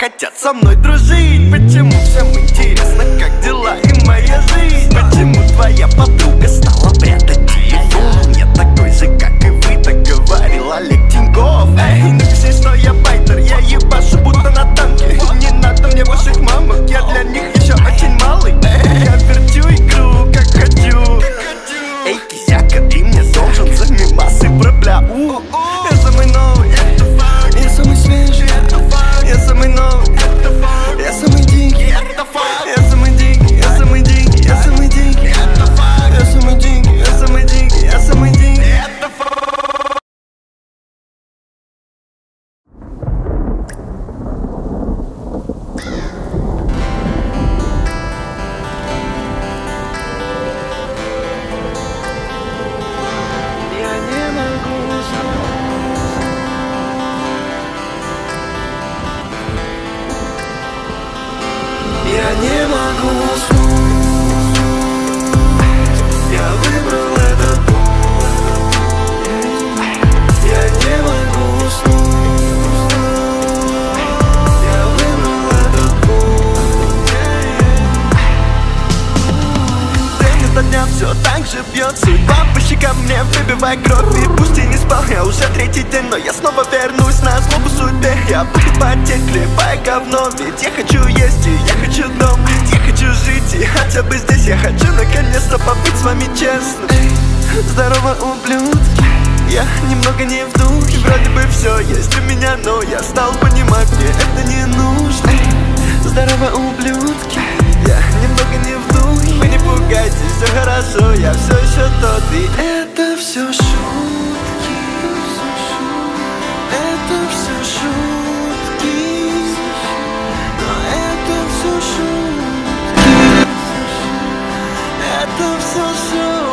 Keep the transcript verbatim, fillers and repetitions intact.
хотят со мной дружить? Почему всем интересно, как дела и моя жизнь? Почему твоя подруга стала прятать телефон? Я такой же, как и вы, так говорил Олег Тиньков. Эй, напиши, что я байтер, я ебашу будто на танке. Не надо мне ваших мамок, я для них еще очень малый. Эй, я верчу игру, как хочу. Эй, кисяка, ты мне должен за мимасы про бля-у. Я самый новый, я самый свежий, я самый новый, я самый деньги, я самый деньги, я самый деньги, я самый деньги, я самый деньги, я самый деньги, я самый деньги. Я не могу уснуть, я выбрал этот путь. Я не могу уснуть, я выбрал этот путь. День ото дня все так же бьет судьба по щекам мне, выбивая кровь. И пусть и не спал я уже третий день, но я снова вернусь на злобу судьбе. Я буду потеть, хлебая говно, ведь я хочу есть и я хочу дом, ведь я хочу жить и хотя бы здесь. Я хочу наконец-то побыть с вами честно. Эй, здорово, ублюдки, я немного не в духе. Вроде бы все есть у меня, но я стал понимать, мне это не нужно. Эй, здорово, ублюдки, я немного не в духе. Вы не пугайтесь, все хорошо, я все еще тот. И это все шутки, это все шутки, но это все шутки, это все шутки.